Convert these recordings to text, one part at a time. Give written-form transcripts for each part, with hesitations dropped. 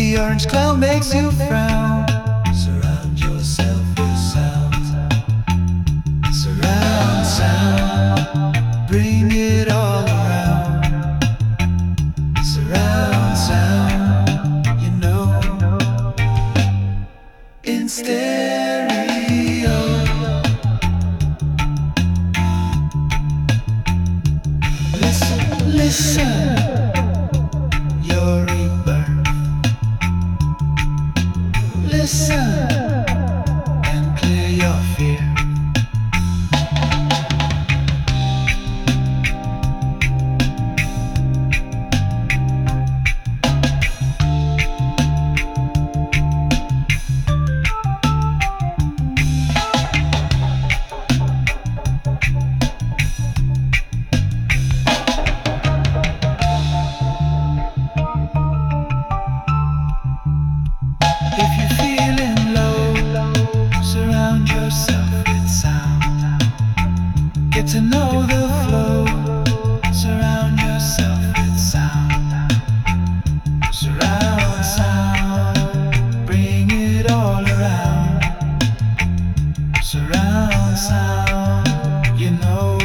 The orange cloud makes you frown. Surround yourself with sound. Surround sound. Bring it all around. Surround sound. You know, in stereo. Listen, listen. Your rebirth. Listen and clear your fear. If you're feeling low, surround yourself with sound. Get to know the flow. Surround yourself with sound. Surround sound. Bring it all around. Surround sound. You know,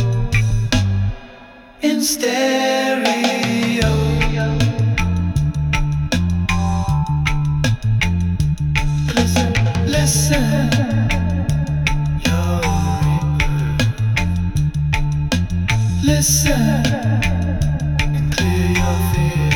in stereo. Listen, your rebirth. Listen and clear your fear.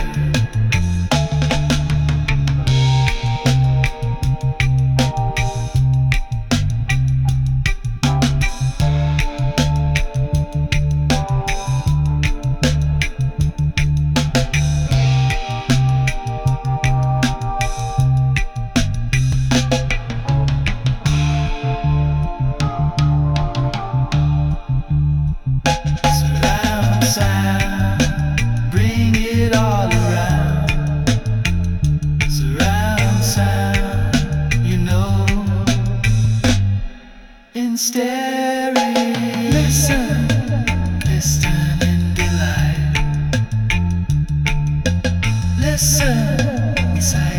Sound, bring it all around. Surround sound, you know, in stereo. Listen, listen in delight. Listen, inside.